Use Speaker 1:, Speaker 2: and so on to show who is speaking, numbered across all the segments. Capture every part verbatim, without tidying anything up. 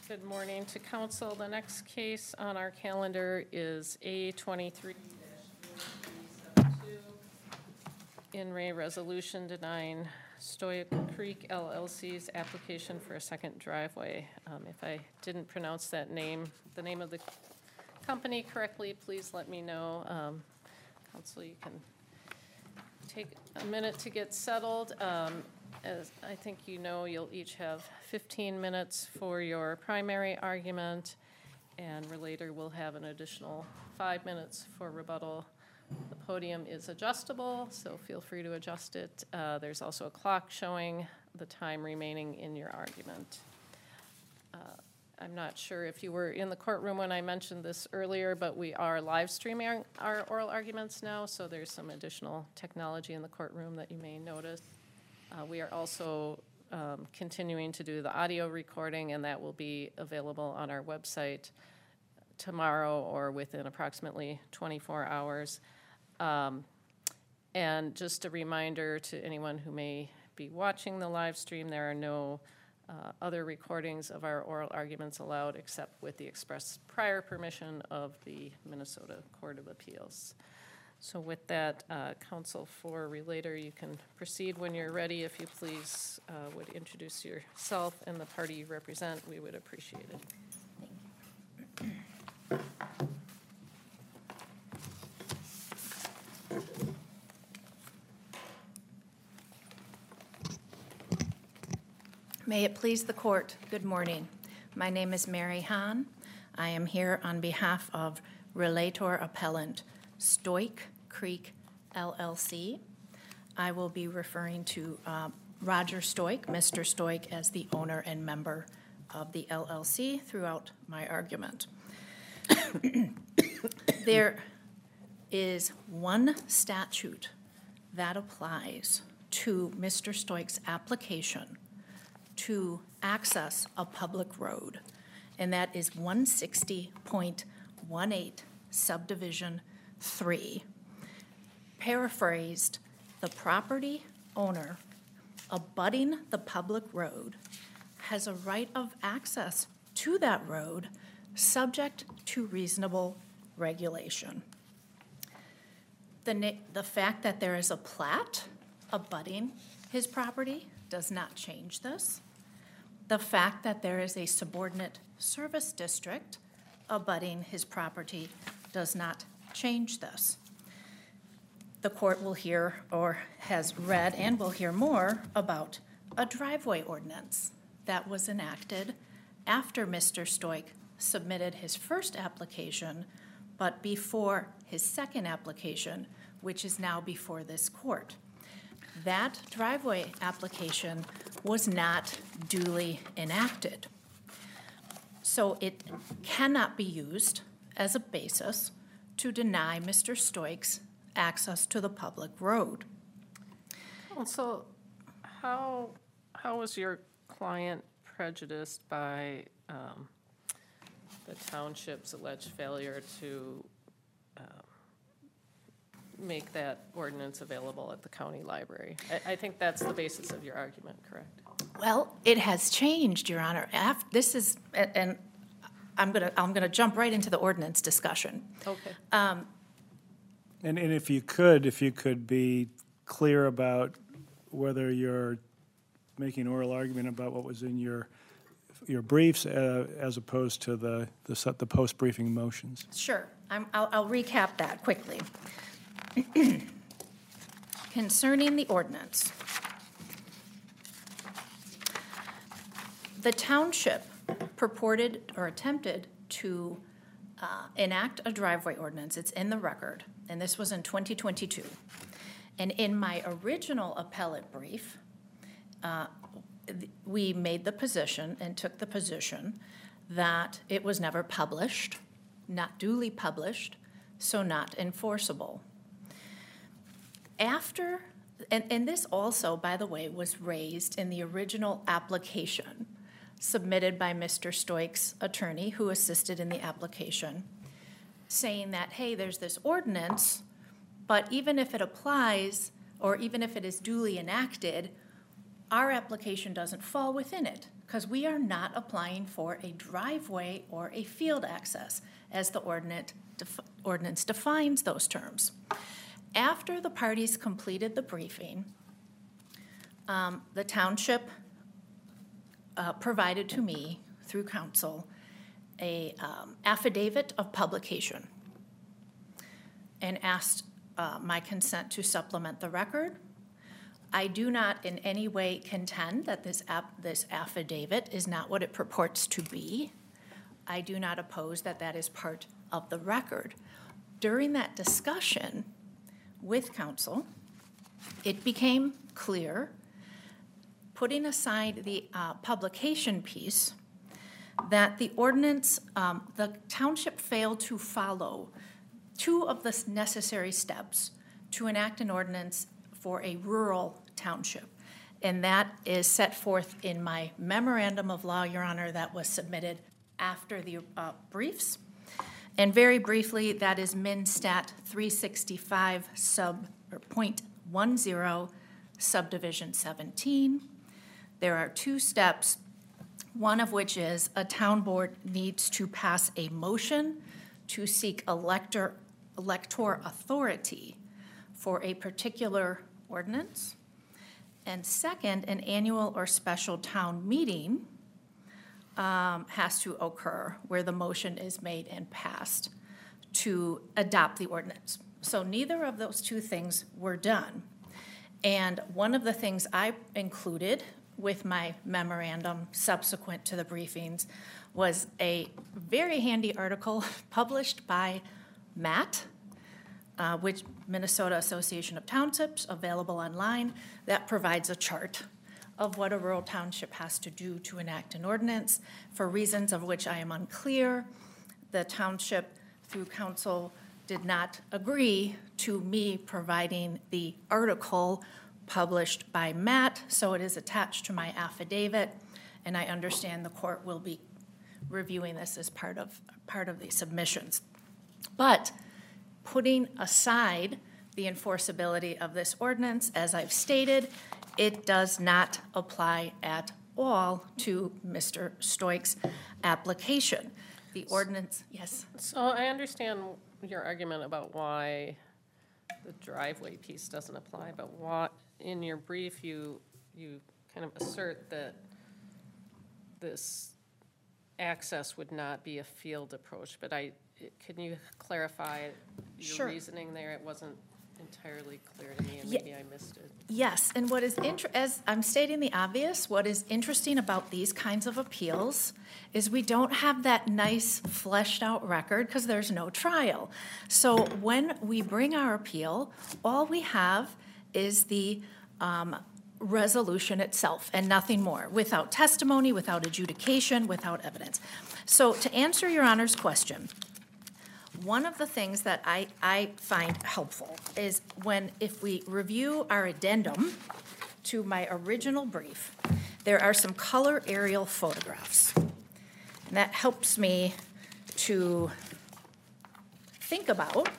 Speaker 1: Good morning to council. The next case on our calendar is A twenty-three dash in Re Resolution denying Stoic Creek L L C's application for a second driveway. Um, if I didn't pronounce that name, the name of the company correctly, please let me know. Um, council, you can take a minute to get settled. Um, As I think you know, you'll each have fifteen minutes for your primary argument, and relator will have an additional five minutes for rebuttal. The podium is adjustable, so feel free to adjust it. Uh, there's also a clock showing the time remaining in your argument. Uh, I'm not sure if you were in the courtroom when I mentioned this earlier, but we are live streaming our oral arguments now, so there's some additional technology in the courtroom that you may notice. Uh, we are also um, continuing to do the audio recording, and that will be available on our website tomorrow or within approximately twenty-four hours. Um, and just a reminder to anyone who may be watching the live stream, there are no uh, other recordings of our oral arguments allowed except with the express prior permission of the Minnesota Court of Appeals. So with that, uh, counsel for relator, you can proceed when you're ready. If you please uh, would introduce yourself and the party you represent, we would appreciate it.
Speaker 2: Thank you. May it please the court, good morning. My name is Mary Hahn. I am here on behalf of relator appellant Stoic Creek L L C. I will be referring to uh, Roger Stoic, Mister Stoic, as the owner and member of the L L C throughout my argument. There is one statute that applies to Mister Stoic's application to access a public road, and that is one sixty point one eight subdivision three. Paraphrased, the property owner abutting the public road has a right of access to that road subject to reasonable regulation. The, na- the fact that there is a plat abutting his property does not change this. The fact that there is a subordinate service district abutting his property does not change this. The court will hear or has read and will hear more about a driveway ordinance that was enacted after Mister Stoic submitted his first application, but before his second application, which is now before this court. That driveway application was not duly enacted. So it cannot be used as a basis to deny Mister Stoic's access to the public road.
Speaker 1: Well, so how, how was your client prejudiced by um, the township's alleged failure to uh, make that ordinance available at the county library? I, I think that's the basis of your argument, correct?
Speaker 2: Well, it has changed, Your Honor. After, this is, and I'm gonna I'm gonna jump right into the ordinance discussion.
Speaker 1: Okay.
Speaker 2: Um,
Speaker 3: And, and if you could, if you could be clear about whether you're making oral argument about what was in your your briefs uh, as opposed to the the, the post-briefing motions.
Speaker 2: Sure. I'm, I'll, I'll recap that quickly. Concerning the ordinance, the township purported or attempted to uh, enact a driveway ordinance. It's in the record, and this was in twenty twenty-two. And in my original appellate brief, uh, th- we made the position and took the position that it was never published, not duly published, so not enforceable. After, and, and this also, by the way, was raised in the original application submitted by Mister Stoic's attorney, who assisted in the application, saying that, hey, there's this ordinance, but even if it applies, or even if it is duly enacted, our application doesn't fall within it. because we are not applying for a driveway or a field access, as the ordinance, def- ordinance defines those terms. After the parties completed the briefing, um, the township uh, provided to me, through counsel, a um, affidavit of publication and asked uh, my consent to supplement the record. I do not in any way contend that this app, this affidavit is not what it purports to be. I do not oppose that that is part of the record. During that discussion with counsel, it became clear, putting aside the uh, publication piece, that the ordinance, um, the township failed to follow two of the necessary steps to enact an ordinance for a rural township. And that is set forth in my memorandum of law, Your Honor, that was submitted after the uh, briefs. And very briefly, that is MinStat three sixty-five sub, or point one zero, subdivision seventeen. There are two steps, one of which is a town board needs to pass a motion to seek elector, elector authority for a particular ordinance. And second, an annual or special town meeting um, has to occur where the motion is made and passed to adopt the ordinance. So neither of those two things were done. And one of the things I included with my memorandum subsequent to the briefings was a very handy article published by Matt, uh, which Minnesota Association of Townships, available online, that provides a chart of what a rural township has to do to enact an ordinance. For reasons of which I am unclear, the township, through council, did not agree to me providing the article published by Matt, so it is attached to my affidavit, and I understand the court will be reviewing this as part of part of the submissions. But putting aside the enforceability of this ordinance, as I've stated, it does not apply at all to Mister Stoik's application. The ordinance, yes?
Speaker 1: So I understand your argument about why the driveway piece doesn't apply, but what, in your brief, you, you kind of assert that this access would not be a field approach, but I, can you clarify your
Speaker 2: Sure.
Speaker 1: reasoning there? It wasn't entirely clear to me, and
Speaker 2: Ye-
Speaker 1: maybe I missed it.
Speaker 2: Yes, and what is, inter- as I'm stating the obvious, what is interesting about these kinds of appeals is we don't have that nice fleshed out record because there's no trial. So when we bring our appeal, all we have is the um, resolution itself and nothing more, without testimony, without adjudication, without evidence. So to answer Your Honor's question, one of the things that I, I find helpful is when, if we review our addendum to my original brief, there are some color aerial photographs. And that helps me to think about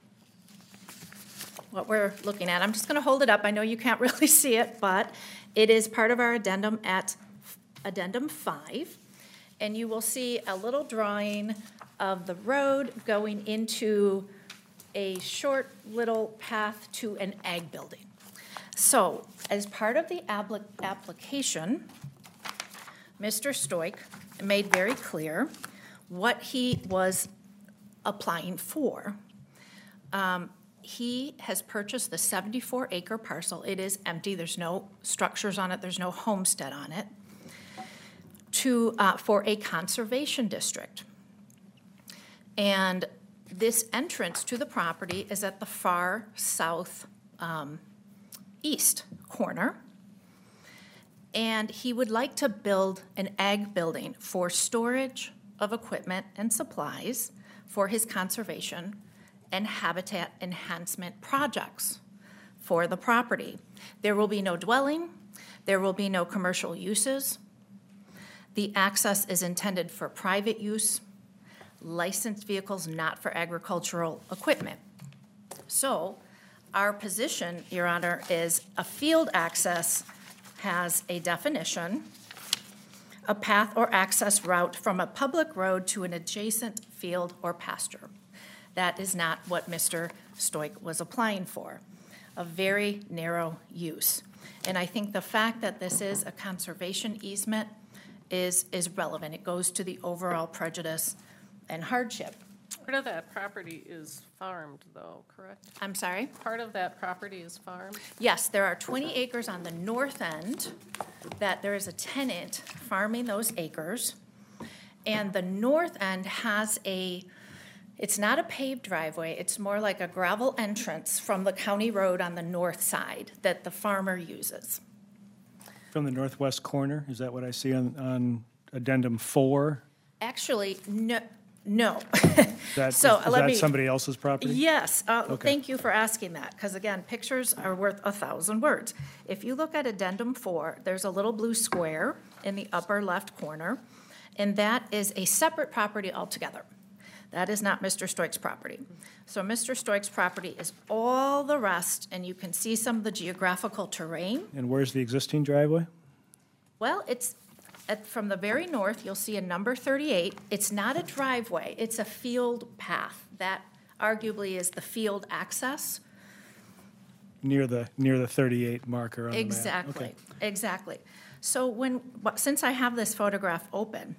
Speaker 2: what we're looking at. I'm just going to hold it up. I know you can't really see it, but it is part of our addendum at addendum five. And you will see a little drawing of the road going into a short little path to an ag building. So as part of the applic- application, Mister Stoik made very clear what he was applying for. Um, he has purchased the seventy-four acre parcel. It is empty. There's no structures on it. There's no homestead on it. To, uh, for a conservation district. And this entrance to the property is at the far south um, east corner. And he would like to build an ag building for storage of equipment and supplies for his conservation and habitat enhancement projects for the property. There will be no dwelling. There will be no commercial uses. The access is intended for private use, licensed vehicles, not for agricultural equipment. So our position, Your Honor, is a field access has a definition a path or access route from a public road to an adjacent field or pasture. That is not what Mister Stoik was applying for, a very narrow use. And I think the fact that this is a conservation easement is, is relevant. It goes to the overall prejudice and hardship.
Speaker 1: Part of that property is farmed, though, correct?
Speaker 2: I'm sorry?
Speaker 1: Part of that property is farmed?
Speaker 2: Yes, there are twenty acres on the north end that there is a tenant farming those acres. And the north end has a, it's not a paved driveway, it's more like a gravel entrance from the county road on the north side that the farmer uses.
Speaker 3: From the northwest corner, is that what I see on, on addendum four?
Speaker 2: Actually, no, no.
Speaker 3: That,
Speaker 2: So,
Speaker 3: is
Speaker 2: let
Speaker 3: that
Speaker 2: me-
Speaker 3: somebody else's property?
Speaker 2: Yes, uh,
Speaker 3: Okay.
Speaker 2: thank you for asking that, because again, pictures are worth a thousand words. If you look at addendum four, there's a little blue square in the upper left corner, and that is a separate property altogether. That is not Mister Stoik's property. So Mister Stoik's property is all the rest, and you can see some of the geographical terrain.
Speaker 3: And where's the existing driveway?
Speaker 2: Well, it's, at, from the very north, you'll see a number thirty-eight. It's not a driveway, it's a field path. That arguably is the field access.
Speaker 3: Near the, near the thirty-eight marker on the map?
Speaker 2: Exactly,
Speaker 3: Okay.
Speaker 2: exactly. So when, but since I have this photograph open,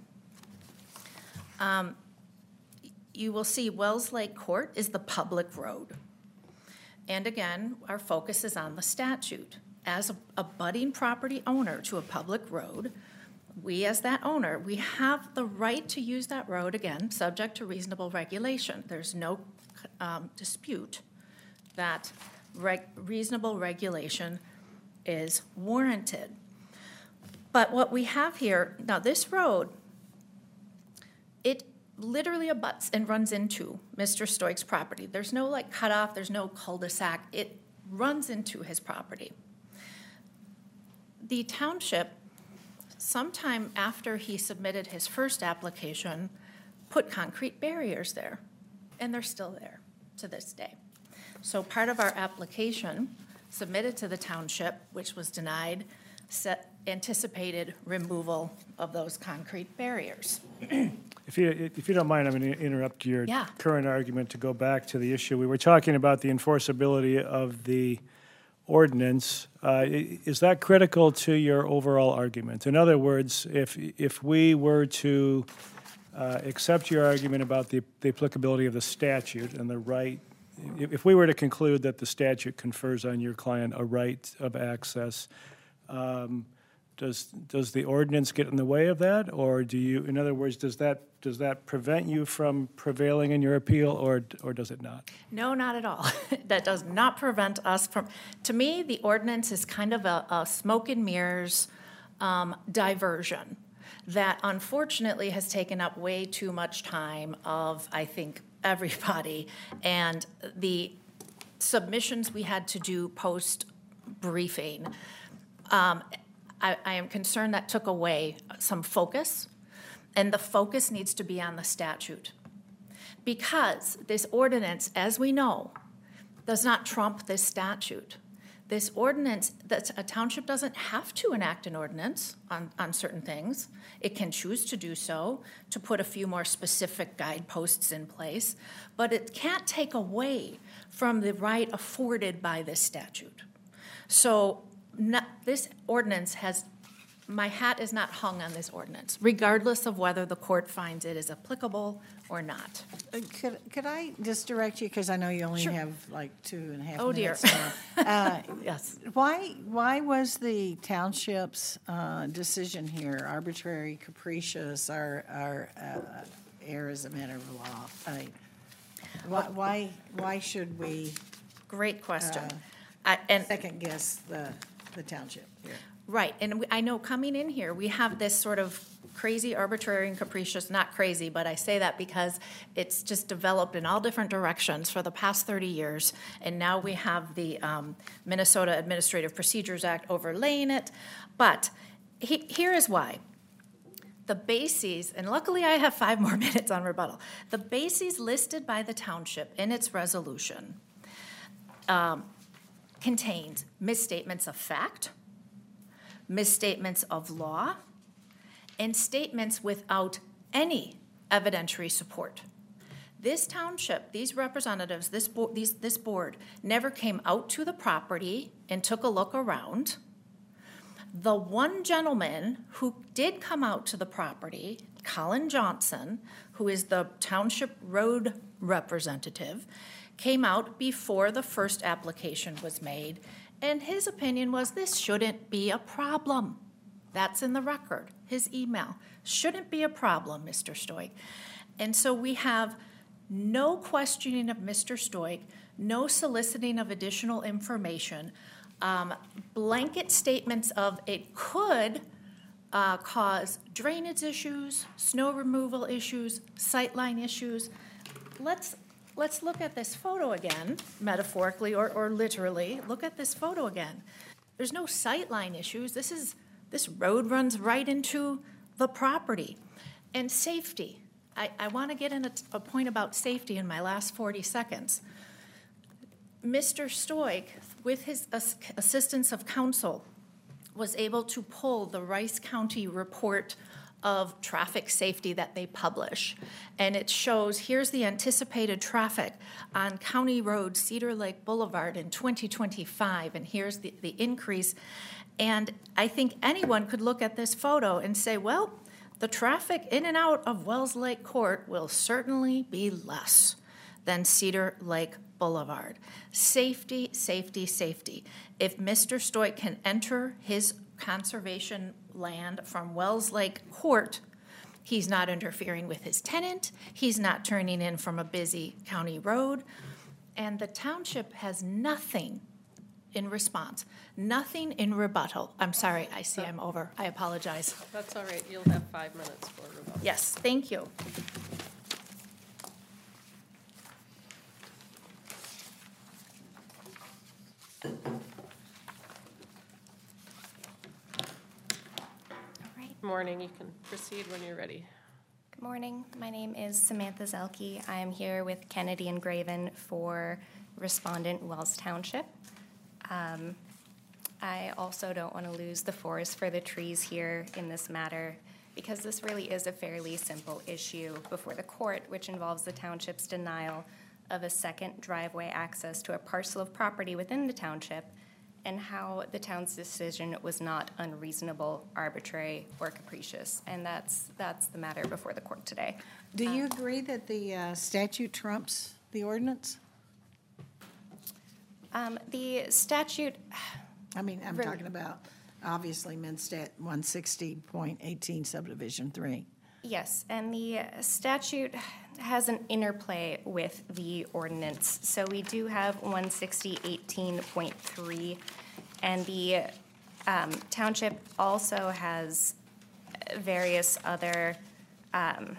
Speaker 2: um, you will see Wells Lake Court is the public road. And again, our focus is on the statute. As a, a budding property owner to a public road, we as that owner, we have the right to use that road, again, subject to reasonable regulation. There's no um, dispute that reg- reasonable regulation is warranted. But what we have here, now this road, it literally abuts and runs into Mister Stoik's property. There's no like cutoff, there's no cul-de-sac. It runs into his property. The township, sometime after he submitted his first application, put concrete barriers there, and they're still there to this day. So part of our application submitted to the township, which was denied, set, anticipated removal of those concrete barriers.
Speaker 3: If you, if you don't mind, I'm going to interrupt your
Speaker 2: Yeah.
Speaker 3: current argument to go back to the issue. We were talking about the enforceability of the ordinance. Uh, i- Is that critical to your overall argument? In other words, if, if we were to uh, accept your argument about the the applicability of the statute and the right, if if we were to conclude that the statute confers on your client a right of access, um, Does, does the ordinance get in the way of that, or do you, in other words, does that, does that prevent you from prevailing in your appeal, or, or does it not?
Speaker 2: No, not at all. That does not prevent us from, to me, the ordinance is kind of a, a smoke and mirrors um, diversion that unfortunately has taken up way too much time of, I think, everybody. And the submissions we had to do post-briefing, um, I, I am concerned that took away some focus, and the focus needs to be on the statute. Because this ordinance, as we know, does not trump this statute. This ordinance, that a township doesn't have to enact an ordinance on, on certain things. It can choose to do so, to put a few more specific guideposts in place, but it can't take away from the right afforded by this statute. So not, this ordinance has, my hat is not hung on this ordinance, regardless of whether the court finds it is applicable or not.
Speaker 4: Uh, Could, could I just direct you, because I know you only
Speaker 2: Sure.
Speaker 4: have like two and a half
Speaker 2: Oh, dear.
Speaker 4: minutes now. Uh,
Speaker 2: Yes.
Speaker 4: Why, why was the township's uh, decision here arbitrary, capricious, or, or uh, err as a matter of law? I mean, Why, why, why should we
Speaker 2: Great question.
Speaker 4: Uh,
Speaker 2: I- And
Speaker 4: second guess the, the township here?
Speaker 2: right, and we- I know coming in here, we have this sort of crazy, arbitrary, and capricious, not crazy, but I say that because it's just developed in all different directions for the past thirty years, and now we have the um, Minnesota Administrative Procedures Act overlaying it. But he, here is why. The bases, and luckily I have five more minutes on rebuttal, the bases listed by the township in its resolution um, contained misstatements of fact, misstatements of law, and statements without any evidentiary support. This township, these representatives, this, bo- these, this board never came out to the property and took a look around. The one gentleman who did come out to the property, Colin Johnson, who is the township road representative, came out before the first application was made, and his opinion was this shouldn't be a problem. That's in the record, his email. Shouldn't be a problem, Mister Stoik. And so we have no questioning of Mister Stoik, no soliciting of additional information, um, blanket statements of it could uh, cause drainage issues, snow removal issues, sightline issues. Let's let's look at this photo again, metaphorically or, or literally. Look at this photo again. There's no sightline issues. This is this road runs right into the property. And safety. I, I want to get in a, a point about safety in my last forty seconds. Mister Stoik, with his as- assistance of counsel, was able to pull the Rice County report of traffic safety that they publish. And it shows, here's the anticipated traffic on County Road Cedar Lake Boulevard in twenty twenty-five, and here's the, the increase. And I think anyone could look at this photo and say, well, the traffic in and out of Wells Lake Court will certainly be less than Cedar Lake Boulevard. Safety, safety, safety. If Mister Stoik can enter his conservation land from Wells Lake Court, he's not interfering with his tenant, he's not turning in from a busy county road, and the township has nothing in response, nothing in rebuttal. I'm sorry, I see I'm over. I apologize.
Speaker 1: That's all right, you'll have five minutes for rebuttal.
Speaker 2: Yes, thank you.
Speaker 5: All right.
Speaker 1: Morning, you can proceed when you're ready.
Speaker 5: Good morning. My name is Samantha Zelke. I am here with Kennedy and Graven for respondent Wells Township. Um, I also don't want to lose the forest for the trees here in this matter because this really is a fairly simple issue before the court, which involves the township's denial of a second driveway access to a parcel of property within the township and how the town's decision was not unreasonable, arbitrary, or capricious. And that's that's the matter before the court today.
Speaker 4: Do you agree that the uh, statute trumps the ordinance?
Speaker 5: Um, the statute,
Speaker 4: I mean, I'm
Speaker 5: Really?
Speaker 4: talking about, obviously, MnStat one sixty point eighteen subdivision three.
Speaker 5: yes, and the statute has an interplay with the ordinance. So we do have one sixty eighteen point three, and the um, township also has various other, um,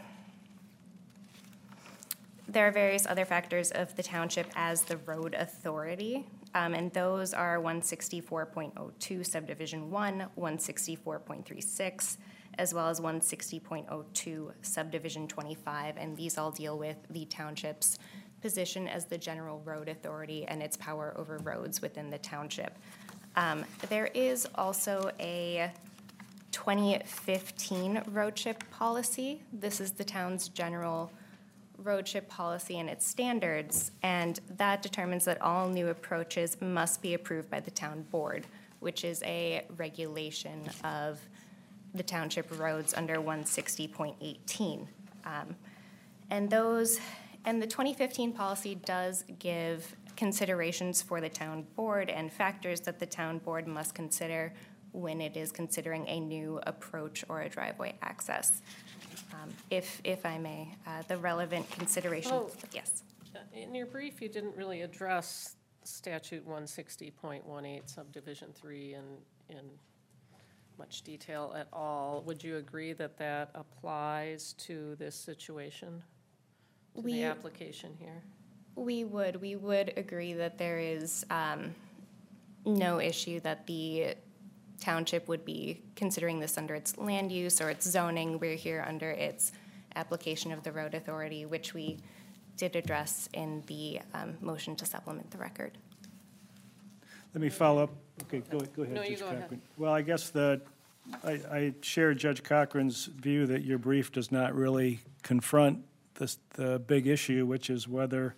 Speaker 5: there are various other factors of the township as the road authority, um, and those are one sixty-four point oh two subdivision one, one sixty-four point three six, as well as one sixty point oh two subdivision twenty-five, and these all deal with the township's position as the general road authority and its power over roads within the township. Um, there is also a twenty fifteen roadship policy. This is the town's general roadship policy and its standards, and that determines that all new approaches must be approved by the town board, which is a regulation of the township roads under one sixty point eighteen. Um, and those, and the twenty fifteen policy does give considerations for the town board and factors that the town board must consider when it is considering a new approach or a driveway access. Um, If, if I may, uh, the relevant considerations,
Speaker 1: Oh.
Speaker 5: yes.
Speaker 1: In your brief, you didn't really address statute one sixty point one eight subdivision three in, in much detail at all. Would you agree that that applies to this situation, to
Speaker 5: We-
Speaker 1: the application here?
Speaker 5: We would, we would agree that there is um, no issue that the township would be considering this under its land use or its zoning. We're here under its application of the road authority, which we did address in the um, motion to supplement the record.
Speaker 3: Let me follow up. Okay, go, go ahead.
Speaker 1: No, you
Speaker 3: Judge
Speaker 1: go ahead.
Speaker 3: Cochran. Well, I guess the, I, I share Judge Cochran's view that your brief does not really confront this, the big issue, which is whether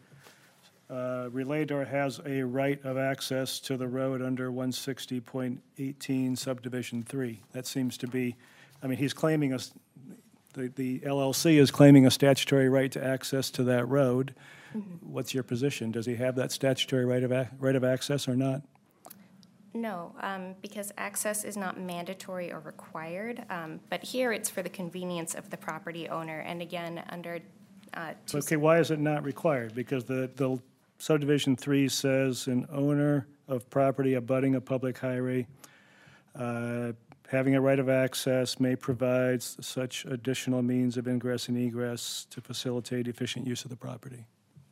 Speaker 3: uh, Relador has a right of access to the road under one sixty point eighteen subdivision three. That seems to be, I mean, he's claiming us, the, the L L C is claiming a statutory right to access to that road. Mm-hmm. What's your position? Does he have that statutory right of, ac- right of access or not?
Speaker 5: No, um, because access is not mandatory or required, um, but here it's for the convenience of the property owner, and again, under uh, two.
Speaker 3: Okay, why is it not required? Because the, the subdivision three says an owner of property abutting a public highway, uh, having a right of access may provide such additional means of ingress and egress to facilitate efficient use of the property.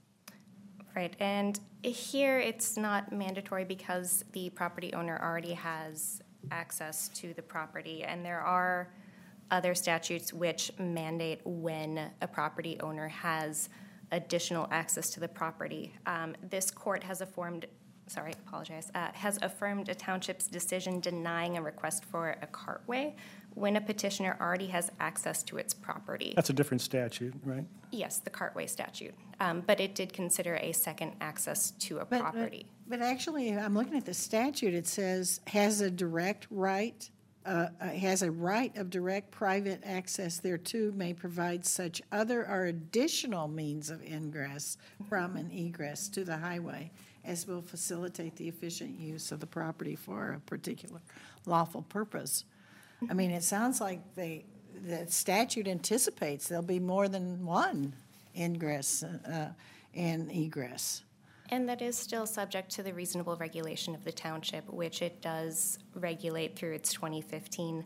Speaker 5: Right, and here it's not mandatory because the property owner already has access to the property, and there are other statutes which mandate when a property owner has additional access to the property. Um, this court has affirmed, sorry, apologize, uh, has affirmed a township's decision denying a request for a cartway when a petitioner already has access to its property.
Speaker 3: That's a different statute, right?
Speaker 5: Yes, the cartway statute, um, but it did consider a second access to a
Speaker 4: But- but-
Speaker 5: property.
Speaker 4: But actually, I'm looking at the statute, it says, has a direct right, uh, uh, has a right of direct private access thereto, may provide such other or additional means of ingress from and egress to the highway as will facilitate the efficient use of the property for a particular lawful purpose. I mean, it sounds like they, the statute anticipates there'll be more than one ingress uh, and egress.
Speaker 5: And that is still subject to the reasonable regulation of the township, which it does regulate through its twenty fifteen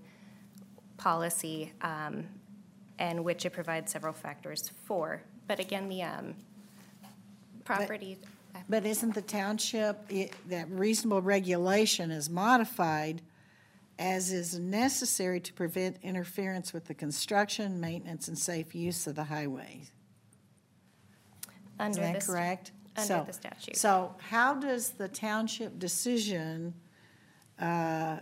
Speaker 5: policy, um, and which it provides several factors for. But again, the um, property.
Speaker 4: But isn't the township, it- that reasonable regulation is modified as is necessary to prevent interference with the construction, maintenance, and safe use of the highway? Is
Speaker 5: Under
Speaker 4: that
Speaker 5: this-
Speaker 4: correct?
Speaker 5: Under
Speaker 4: So-
Speaker 5: the statute.
Speaker 4: So how does the township decision uh,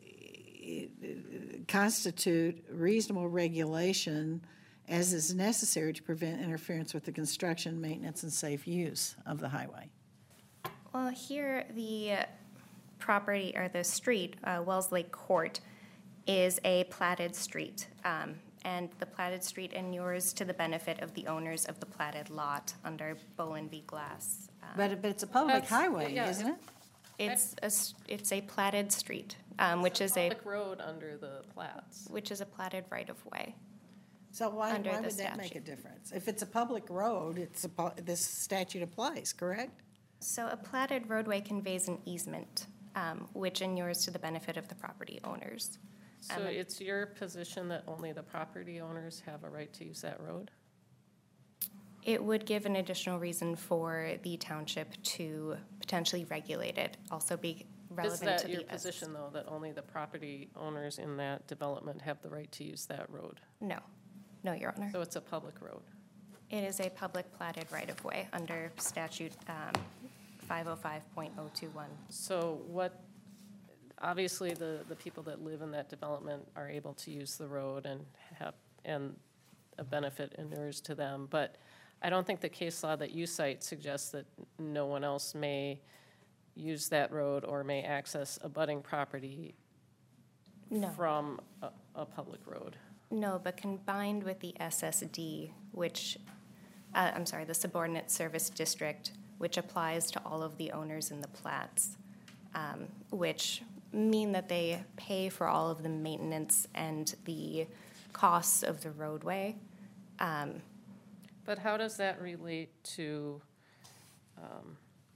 Speaker 4: constitute reasonable regulation as is necessary to prevent interference with the construction, maintenance, and safe use of the highway?
Speaker 5: Well, here, the property, or the street, uh, Wells Lake Court, is a platted street. Um, And the platted street inures to the benefit of the owners of the platted lot under Bowen v. Glass. Um,
Speaker 4: But, but it's a public
Speaker 1: That's-
Speaker 4: highway,
Speaker 1: yeah,
Speaker 4: isn't it?
Speaker 5: It's a, s- it's a platted street, um, which is a,
Speaker 1: Public road under the plats.
Speaker 5: which is a platted right-of-way.
Speaker 4: So why,
Speaker 5: Under
Speaker 4: why
Speaker 5: the
Speaker 4: would that make a
Speaker 5: statute.
Speaker 4: difference? If it's a public road, it's a, pu- this statute applies, correct?
Speaker 5: So a platted roadway conveys an easement, um, which inures to the benefit of the property owners.
Speaker 1: So
Speaker 5: Um,
Speaker 1: it's your position that only the property owners have a right to use that road?
Speaker 5: It would give an additional reason for the township to potentially regulate it, also be
Speaker 1: Is
Speaker 5: relevant to
Speaker 1: that
Speaker 5: the.
Speaker 1: your
Speaker 5: S-
Speaker 1: position, though, that only the property owners in that development have the right to use that road?
Speaker 5: No, no, Your Honor.
Speaker 1: So it's a public road?
Speaker 5: It is a public platted right-of-way under statute um, five oh five point oh two one.
Speaker 1: So what, obviously, the, the people that live in that development are able to use the road and have, and a benefit inures to them, but I don't think the case law that you cite suggests that no one else may use that road or may access abutting property
Speaker 5: No.
Speaker 1: from a, a public road.
Speaker 5: No, but combined with the S S D, which, uh, I'm sorry, the subordinate service district, which applies to all of the owners in the plats, um, which mean that they pay for all of the maintenance and the costs of the roadway. Um,
Speaker 1: But how does that relate to um,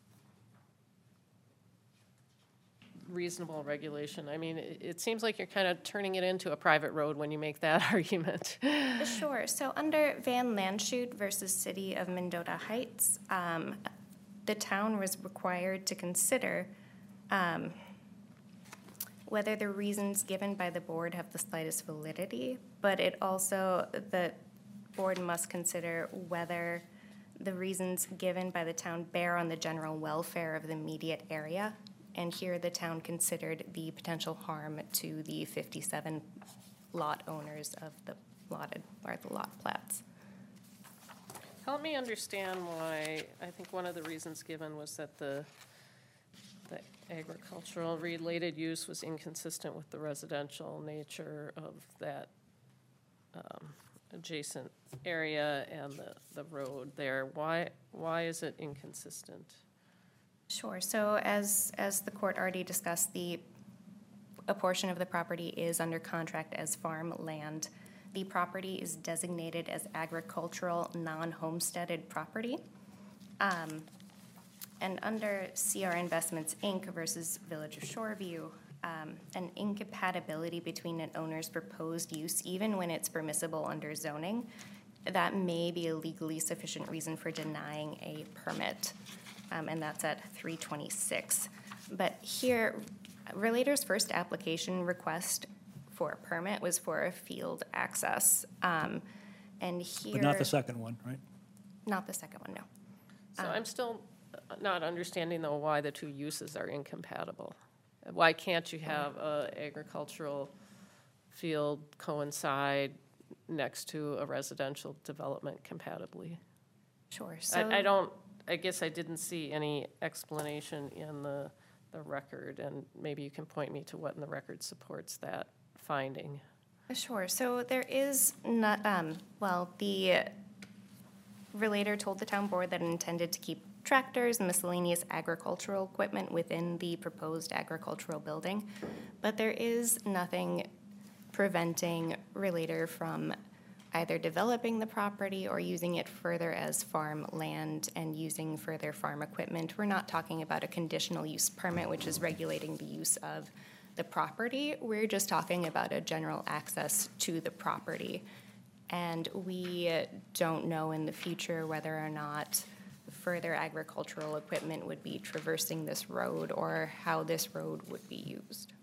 Speaker 1: reasonable regulation? I mean, it, it seems like you're kind of turning it into a private road when you make that argument.
Speaker 5: Sure. So under Van Landshut versus City of Mendota Heights, um, the town was required to consider um, whether the reasons given by the board have the slightest validity, but it also, the board must consider whether the reasons given by the town bear on the general welfare of the immediate area, And here, the town considered the potential harm to the fifty-seven lot owners of the lotted, or the lot plats.
Speaker 1: Help me understand why, I think one of the reasons given was that the, the agricultural related use was inconsistent with the residential nature of that um, adjacent area and the, the road there. Why, why is it inconsistent?
Speaker 5: Sure. So as, as the court already discussed, the, a portion of the property is under contract as farm land. The property is designated as agricultural, non-homesteaded property. Um, and under C R Investments, Incorporated versus Village of Shoreview, um, an incompatibility between an owner's proposed use, even when it's permissible under zoning, that may be a legally sufficient reason for denying a permit. Um, and that's at three twenty-six. But here, Relator's first application request for a permit was for a field access. Um, and here.
Speaker 3: But not the second one, right?
Speaker 5: Not the second one, no.
Speaker 1: So I'm still not understanding, though, why the two uses are incompatible. Why can't you have a agricultural field coincide next to a residential development compatibly?
Speaker 5: Sure. So
Speaker 1: I, I don't, I guess I didn't see any explanation in the, the record, and maybe you can point me to what in the record supports that finding.
Speaker 5: Sure. So there is not, um, well, the relator told the town board that it intended to keep tractors and miscellaneous agricultural equipment within the proposed agricultural building, but there is nothing preventing relator from either developing the property or using it further as farm land and using further farm equipment. We're not talking about a conditional use permit, which is regulating the use of the property. We're just talking about a general access to the property. And we don't know in the future whether or not further agricultural equipment would be traversing this road or how this road would be used.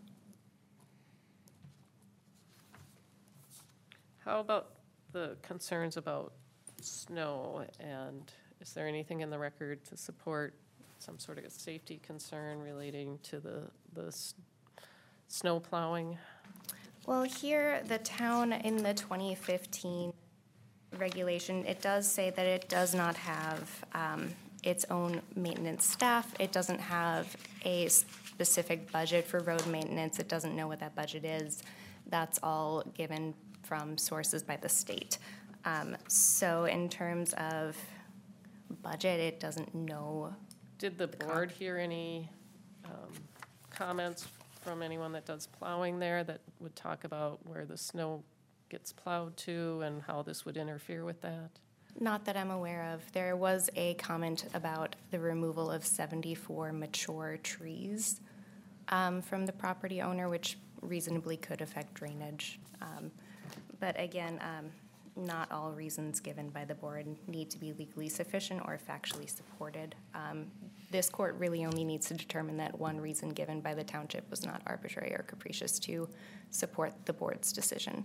Speaker 1: How about the concerns about snow, and is there anything in the record to support some sort of a safety concern relating to the, the s- snow plowing?
Speaker 5: Well, here, the town in the twenty fifteen regulation, it does say that it does not have um, its own maintenance staff. It doesn't have a specific budget for road maintenance. It doesn't know what that budget is. That's all given from sources by the state. Um, so in terms of budget, it doesn't know.
Speaker 1: Did the board hear any um, comments from anyone that does plowing there that would talk about where the snow gets plowed to and how this would interfere with that?
Speaker 5: Not that I'm aware of. There was a comment about the removal of seventy-four mature trees um, from the property owner, which reasonably could affect drainage. Um, but again, um, not all reasons given by the board need to be legally sufficient or factually supported. Um, this court really only needs to determine that one reason given by the township was not arbitrary or capricious to support the board's decision.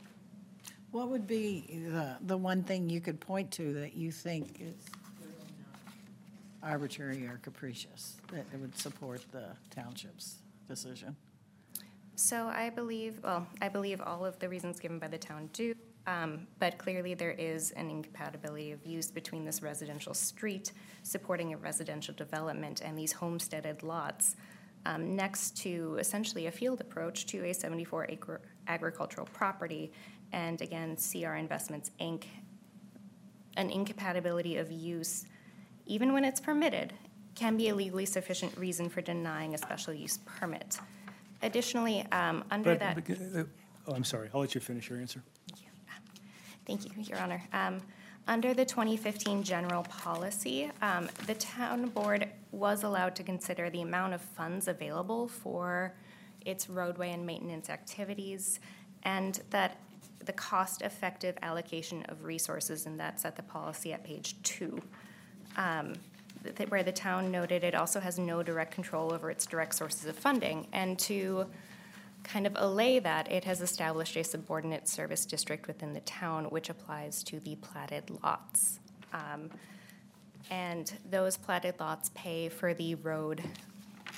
Speaker 4: What would be the, the one thing you could point to that you think is really not arbitrary or capricious, that it would support the township's decision?
Speaker 5: So I believe, well, I believe all of the reasons given by the town do, um, but clearly there is an incompatibility of use between this residential street supporting a residential development and these homesteaded lots um, next to essentially a field approach to a seventy-four acre agricultural property. And again, C R Investments, Incorporated, an incompatibility of use, even when it's permitted, can be a legally sufficient reason for denying a special use permit. Additionally, um, under
Speaker 3: But-
Speaker 5: that.
Speaker 3: but, uh, Oh, I'm sorry, I'll let you finish your answer.
Speaker 5: Thank you, Your Honor. Um, Under the twenty fifteen general policy, um, the town board was allowed to consider the amount of funds available for its roadway and maintenance activities, and that the cost-effective allocation of resources, and that's at the policy at page two, um, th- where the town noted it also has no direct control over its direct sources of funding. And to kind of allay that, it has established a subordinate service district within the town, which applies to the platted lots. Um, and those platted lots pay for the road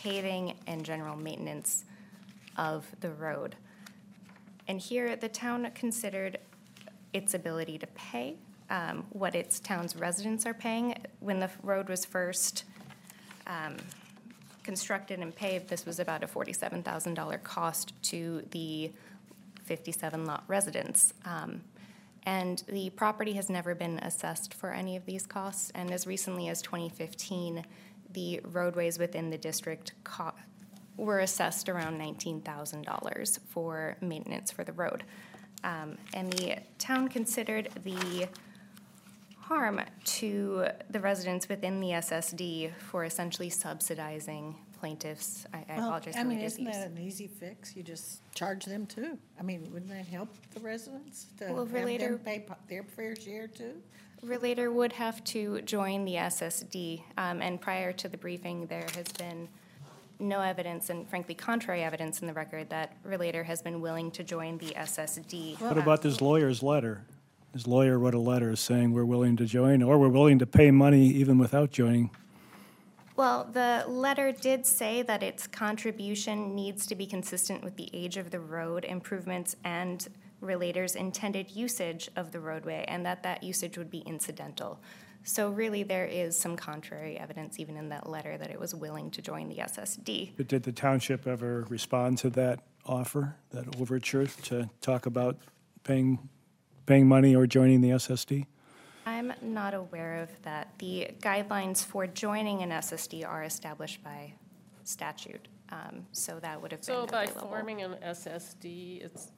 Speaker 5: paving and general maintenance of the road. And here, the town considered its ability to pay, um, what its town's residents are paying. When the road was first um, constructed and paved, this was about a forty-seven thousand dollars cost to the fifty-seven lot residents. Um, And the property has never been assessed for any of these costs, and as recently as twenty fifteen, the roadways within the district co- were assessed around nineteen thousand dollars for maintenance for the road. Um, and the town considered the harm to the residents within the S S D for essentially subsidizing plaintiffs. I, I
Speaker 4: Well,
Speaker 5: apologize
Speaker 4: I
Speaker 5: for
Speaker 4: mean,
Speaker 5: the
Speaker 4: isn't
Speaker 5: disuse.
Speaker 4: that an easy fix? You just charge them too. I mean, wouldn't that help the residents to
Speaker 5: Well,
Speaker 4: have them
Speaker 5: Relator-
Speaker 4: pay po- their fair share too?
Speaker 5: Relator would have to join the S S D, um, and prior to the briefing, there has been no evidence, and frankly, contrary evidence in the record, that Relator has been willing to join the S S D.
Speaker 3: What about this lawyer's letter? His lawyer wrote a letter saying we're willing to join, or we're willing to pay money even without joining.
Speaker 5: Well, the letter did say that its contribution needs to be consistent with the age of the road improvements and Relator's intended usage of the roadway, and that that usage would be incidental. So really, there is some contrary evidence, even in that letter, that it was willing to join the S S D.
Speaker 3: But did the township ever respond to that offer, that overture, to talk about paying, paying money or joining the S S D?
Speaker 5: I'm not aware of that. The guidelines for joining an S S D are established by statute, um, so that would have been
Speaker 1: So by
Speaker 5: available.
Speaker 1: forming an S S D, it's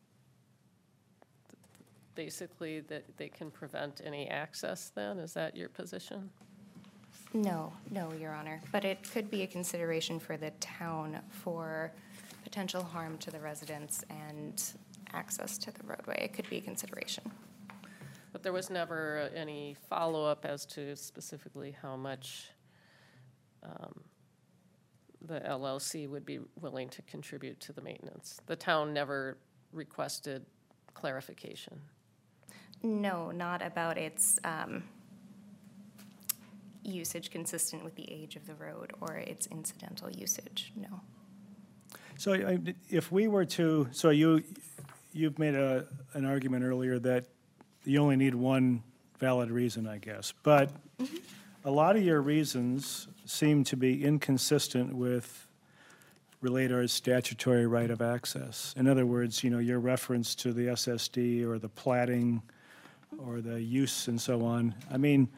Speaker 1: basically that they can prevent any access then? Is that your position?
Speaker 5: No, no, Your Honor, but it could be a consideration for the town for potential harm to the residents and access to the roadway. It could be a consideration.
Speaker 1: But there was never any follow-up as to specifically how much um, the L L C would be willing to contribute to the maintenance. The town never requested clarification.
Speaker 5: No, not about its um, usage consistent with the age of the road or its incidental usage, no.
Speaker 3: So I- if we were to, so you, you've made a, an argument earlier that you only need one valid reason, I guess. But a lot of your reasons seem to be inconsistent with Relator's statutory right of access. In other words, you know, your reference to the S S D or the platting or the use and so on. I mean,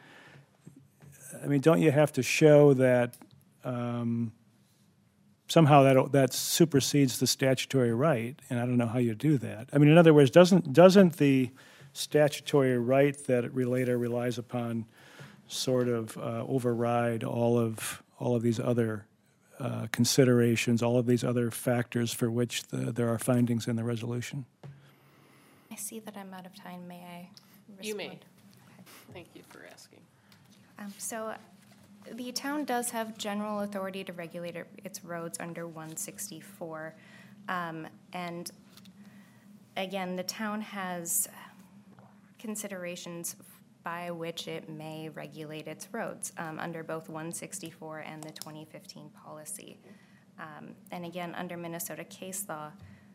Speaker 3: I mean, don't you have to show that um, somehow that that supersedes the statutory right? And I don't know how you do that. I mean, in other words, doesn't doesn't the statutory right that Relator relies upon sort of uh, override all of all of these other uh, considerations, all of these other factors for which the, there are findings in the resolution?
Speaker 5: I see that I'm out of time. May I respond?
Speaker 1: You may. Thank you for asking.
Speaker 5: Um, So the town does have general authority to regulate it- its roads under one sixty-four. Um, And again, the town has considerations by which it may regulate its roads um, under both one sixty-four and the twenty fifteen policy. Um, And again, under Minnesota case law,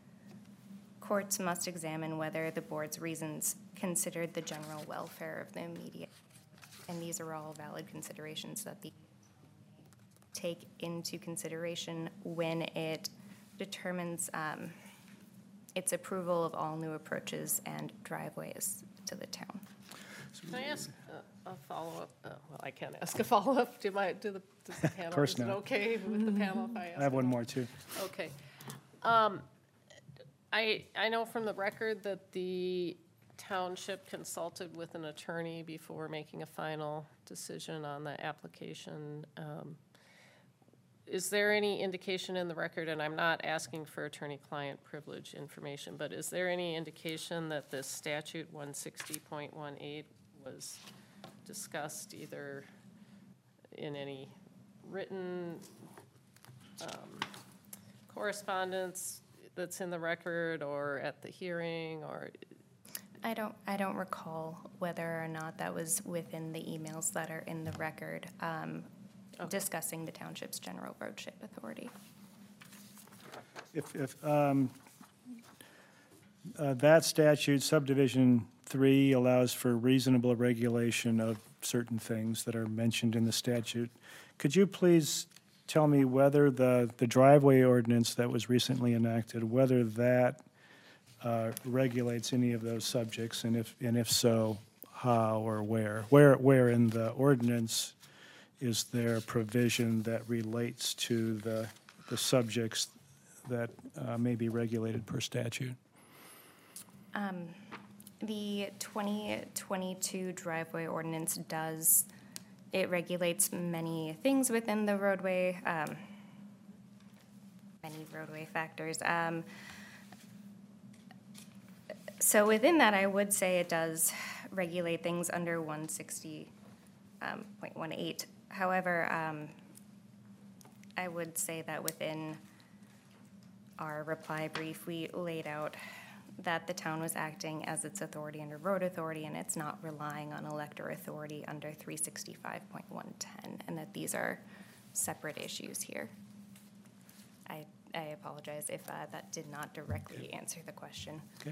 Speaker 5: courts must examine whether the board's reasons considered the general welfare of the immediate. And these are all valid considerations that the take into consideration when it determines um, its approval of all new approaches and driveways to the town.
Speaker 1: Can I ask a, a follow-up? Uh, Well, I can't ask a follow-up. Do my, do the, does the panel?
Speaker 3: course
Speaker 1: Is it
Speaker 3: not.
Speaker 1: okay with the panel if I ask?
Speaker 3: I have
Speaker 1: a
Speaker 3: one more, too.
Speaker 1: Okay. Um, I, I know from the record that the township consulted with an attorney before making a final decision on the application. Um, Is there any indication in the record, and I'm not asking for attorney-client privilege information, but is there any indication that this statute one sixty point one eight was discussed either in any written um, correspondence that's in the record or at the hearing, or,
Speaker 5: I don't, I don't recall whether or not that was within the emails that are in the record. Um, discussing the township's general roadship authority.
Speaker 3: If, if, um, uh, that statute, subdivision three, allows for reasonable regulation of certain things that are mentioned in the statute. Could you please tell me whether the, the driveway ordinance that was recently enacted, whether that uh, regulates any of those subjects, and if, and if so, how or where? Where, where in the ordinance is there provision that relates to the, the subjects that uh, may be regulated per statute?
Speaker 5: Um, the twenty twenty-two driveway ordinance does, it regulates many things within the roadway, um, many roadway factors. Um, so within that, I would say it does regulate things under one sixty point one eight. However, um, I would say that within our reply brief, we laid out that the town was acting as its authority under road authority, and it's not relying on elector authority under three sixty-five point one ten, and that these are separate issues here. I, I apologize if uh, that did not directly answer the question.
Speaker 3: Okay.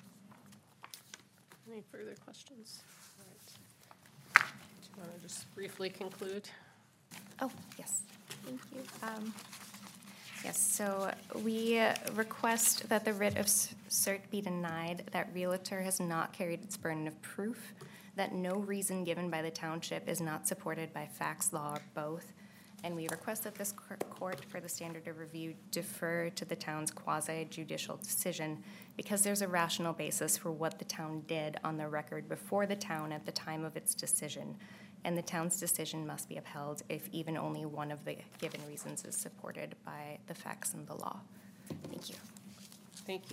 Speaker 1: Any further questions? All right. Do you want to just briefly conclude?
Speaker 5: Oh, yes, thank you. Um, Yes, so we uh, request that the writ of c- cert be denied, that Realtor has not carried its burden of proof, that no reason given by the township is not supported by facts, law, or both, and we request that this cor- court, for the standard of review, defer to the town's quasi-judicial decision because there's a rational basis for what the town did on the record before the town at the time of its decision, and the town's decision must be upheld if even only one of the given reasons is supported by the facts and the law. Thank you.
Speaker 1: Thank you.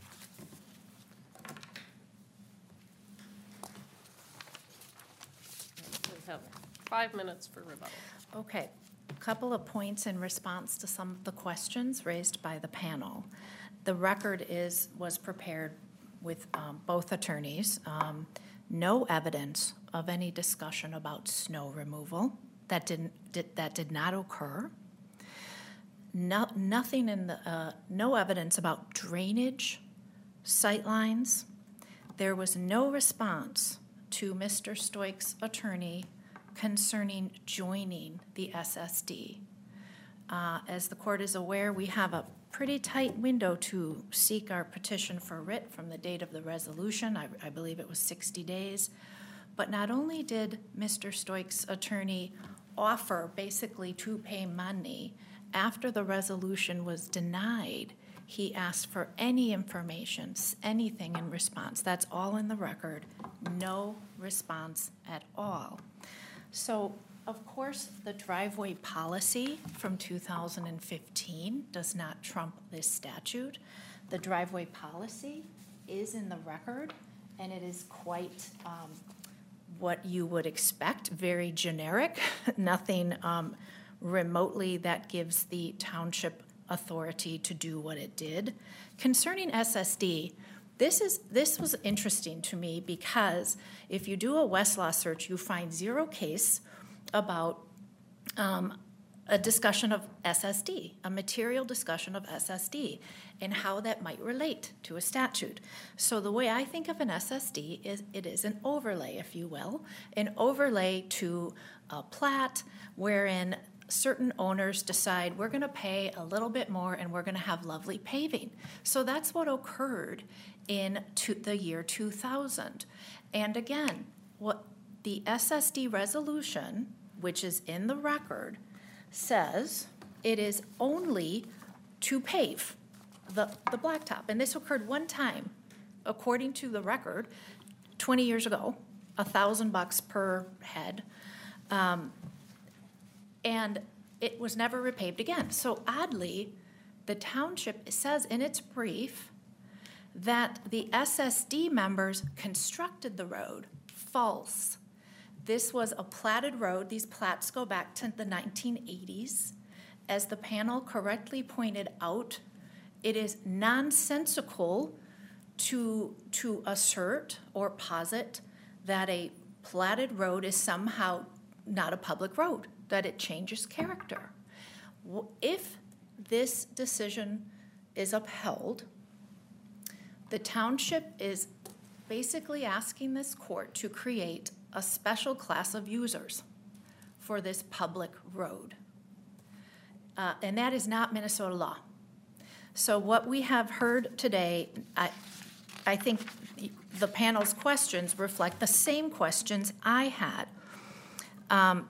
Speaker 1: We have five minutes for rebuttal.
Speaker 2: Okay, a couple of points in response to some of the questions raised by the panel. The record is, was prepared with um, both attorneys. Um, no evidence of any discussion about snow removal. That didn't, did, that did not occur. No, nothing in the, uh, no evidence about drainage, sightlines. There was no response to Mister Stoich's attorney concerning joining the S S D. Uh, as the court is aware, we have a pretty tight window to seek our petition for writ from the date of the resolution. I, I believe it was sixty days. But not only did Mister Stoich's attorney offer basically to pay money, after the resolution was denied, he asked for any information, anything in response. That's all in the record. No response at all. So, of course, the driveway policy from two thousand fifteen does not trump this statute. The driveway policy is in the record, and it is quite um, what you would expect, very generic, nothing um, remotely that gives the township authority to do what it did. Concerning S S D, this is this was interesting to me because if you do a Westlaw search, you find zero case about um, a discussion of S S D, a material discussion of S S D, and how that might relate to a statute. So the way I think of an S S D is it is an overlay, if you will, an overlay to a plat wherein certain owners decide we're going to pay a little bit more and we're going to have lovely paving. So that's what occurred in to the year two thousand. And again, what the S S D resolution, which is in the record, says it is only to pave the, the blacktop. And this occurred one time, according to the record, twenty years ago, a thousand bucks per head. Um, and it was never repaved again. So oddly, the township says in its brief that the S S D members constructed the road. False. This was a platted road. These plats go back to the nineteen eighties. As the panel correctly pointed out, it is nonsensical to, to assert or posit that a platted road is somehow not a public road, that it changes character. W- If this decision is upheld, the township is basically asking this court to create a special class of users for this public road. Uh, and that is not Minnesota law. So what we have heard today, I, I think the panel's questions reflect the same questions I had. Um,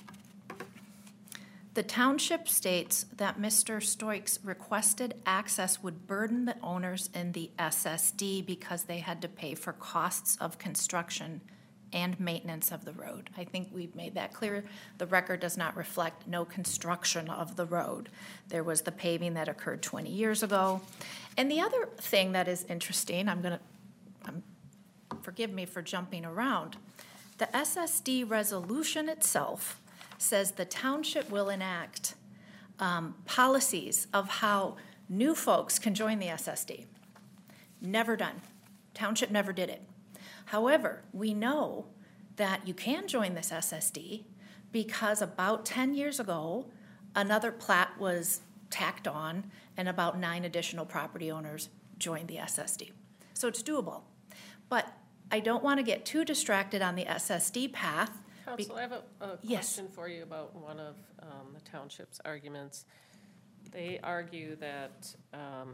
Speaker 2: the township states that Mister Stoik's requested access would burden the owners in the S S D because they had to pay for costs of construction and maintenance of the road. I think we've made that clear. The record does not reflect no construction of the road. There was the paving that occurred twenty years ago. And the other thing that is interesting, I'm gonna, I'm, forgive me for jumping around, the S S D resolution itself says the township will enact um, policies of how new folks can join the S S D. Never done. Township never did it. However, we know that you can join this S S D because about ten years ago, another plat was tacked on and about nine additional property owners joined the S S D. So it's doable. But I don't want to get too distracted on the S S D path. be-
Speaker 1: Counsel, I have a, a
Speaker 2: Yes.
Speaker 1: question for you about one of um, the township's arguments. They argue that um,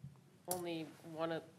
Speaker 1: only one of,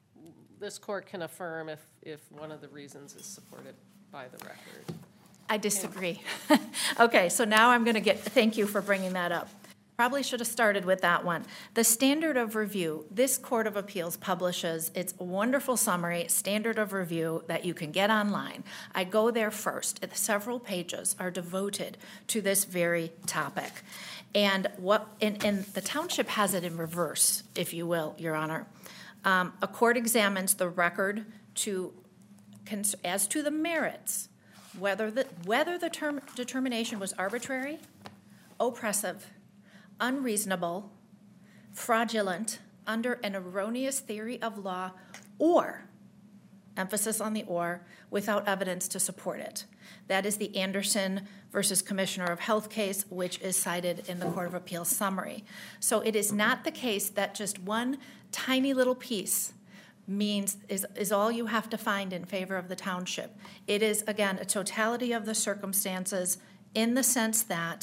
Speaker 1: this court can affirm if, if one of the reasons is supported by the record.
Speaker 2: I disagree. Okay, so now I'm going to get, thank you for bringing that up. Probably should have started with that one. The standard of review, this Court of Appeals publishes its wonderful summary, standard of review, that you can get online. I go there first. Several pages are devoted to this very topic. And what, and, and the township has it in reverse, if you will, Your Honor. Um, a court examines the record to, cons- as to the merits, whether the, whether the term determination was arbitrary, oppressive, unreasonable, fraudulent, under an erroneous theory of law, or, emphasis on the or, without evidence to support it. That is the Anderson versus Commissioner of Health case, which is cited in the Court of Appeals summary. So it is not the case that just one tiny little piece means is, is all you have to find in favor of the township. It is, again, a totality of the circumstances in the sense that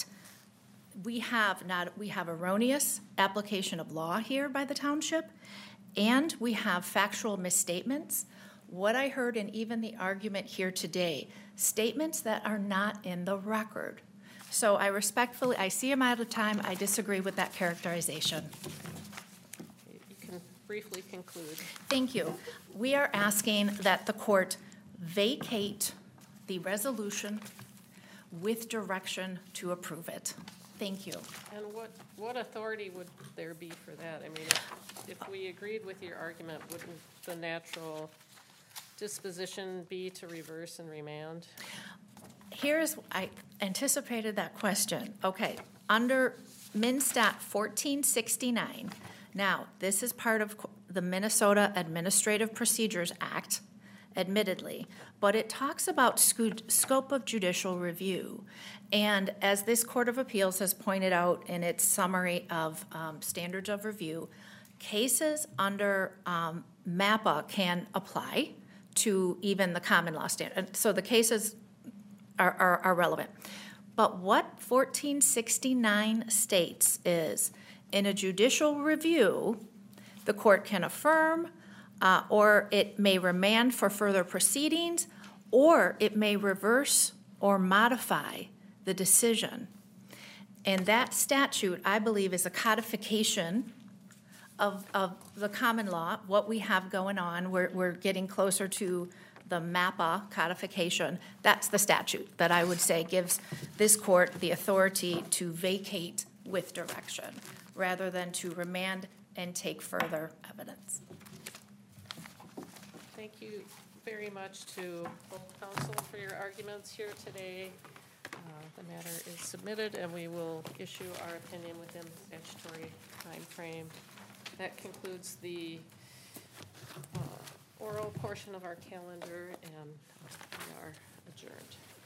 Speaker 2: we have not, we have erroneous application of law here by the township, and we have factual misstatements. What I heard in even the argument here today, statements that are not in the record. So I respectfully, I see I'm out of time. I disagree with that characterization.
Speaker 1: You can briefly conclude.
Speaker 2: Thank you. We are asking that the court vacate the resolution with direction to approve it. Thank you.
Speaker 1: And what, what authority would there be for that? I mean, if, if we agreed with your argument, wouldn't the natural disposition be to reverse and remand?
Speaker 2: Here's, I anticipated that question. Okay, under MnSTAT fourteen sixty-nine, now, this is part of the Minnesota Administrative Procedures Act, admittedly, but it talks about sco- scope of judicial review. And as this Court of Appeals has pointed out in its summary of um, standards of review, cases under um, MAPPA can apply to even the common law standard. So the cases are, are, are relevant. But what fourteen sixty-nine states is, in a judicial review, the court can affirm, uh, or it may remand for further proceedings, or it may reverse or modify the decision. And that statute, I believe, is a codification of, of the common law, what we have going on. We're, we're getting closer to the MAPPA codification. That's the statute that I would say gives this court the authority to vacate with direction, rather than to remand and take further evidence.
Speaker 1: Thank you very much to both counsel for your arguments here today. Uh, The matter is submitted, and we will issue our opinion within the statutory timeframe. That concludes the uh, oral portion of our calendar, and we are adjourned.